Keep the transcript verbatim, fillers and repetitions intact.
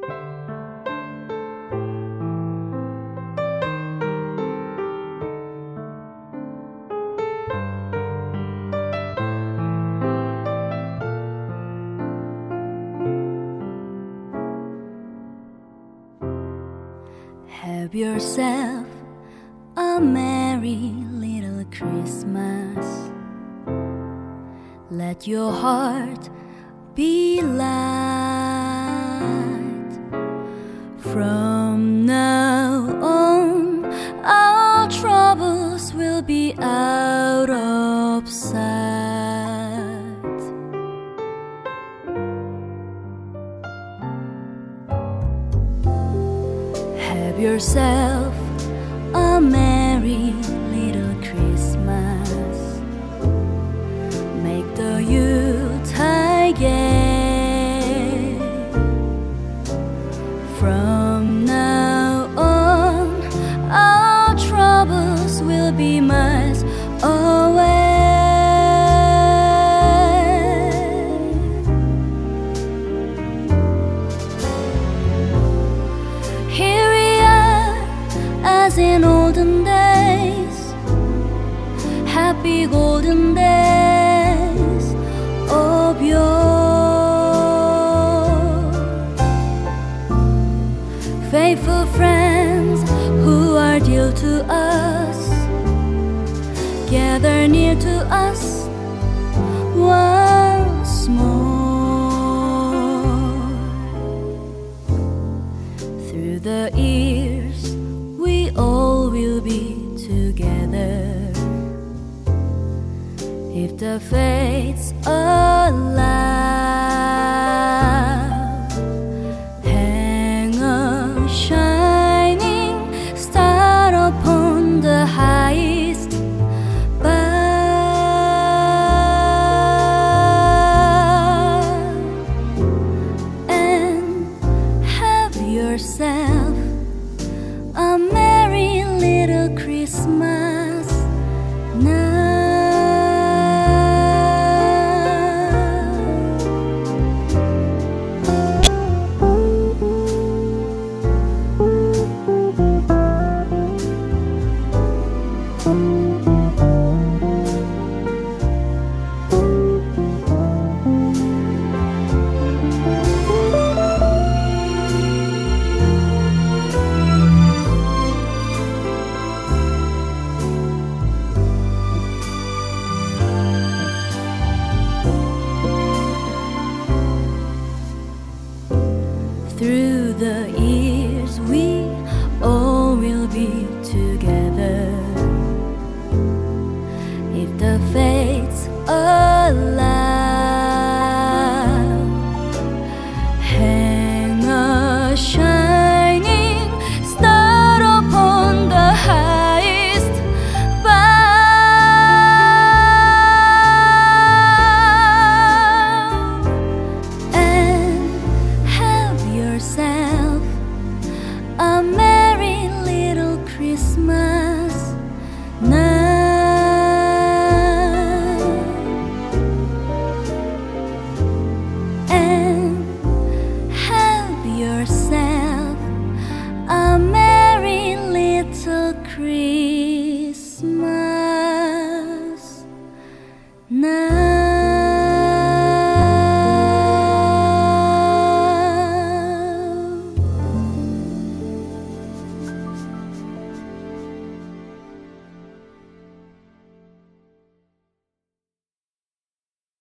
Have yourself a merry little Christmas. Let your heart be light. From now on, our troubles will be out of sight. Have yourself a merry little Christmas. Make the Yuletide gay. From now on, our troubles will be miles away. Here we are, as in olden days, happy golden days of yore. Faithful friends who are dear to us, gather near to us once more. Through the years we all will be together, if the fates allow. Hang a shining star upon the highest bough, and have yourself a merry little Christmas now. Through the years we all will be together, if the fates allow. Hang a shining star upon the highest bough, and have yourself a merry little Christmas now. And have yourself